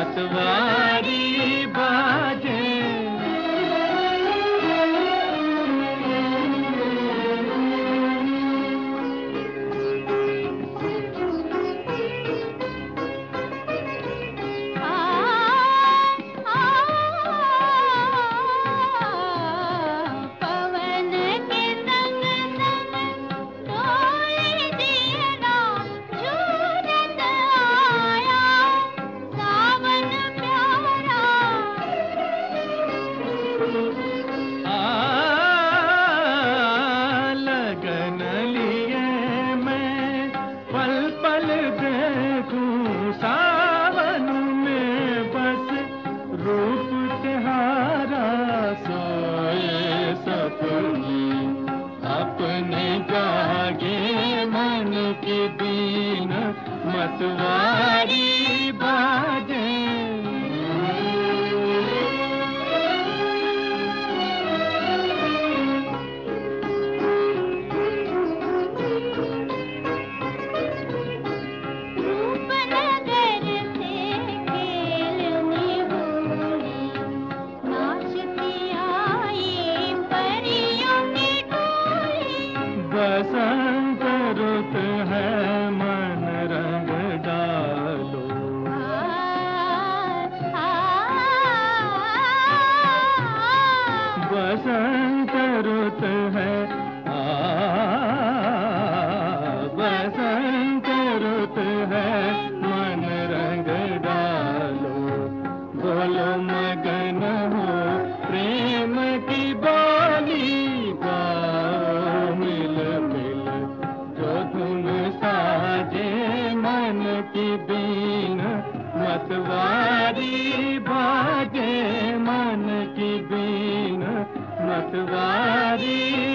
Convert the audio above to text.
मतवारी बाजे। सावन में बस रूप तिहारा, सोए सपने अपने जागे मन की बीन मतवारी बाजे। बसंत रुत है मन रंग डालो, बसंत रुत है बसंत रुत है मन रंग डालो। बोलो मगन हो प्रेम की बोली, की बीन मतवारी बाजे, मन की बीन मतवारी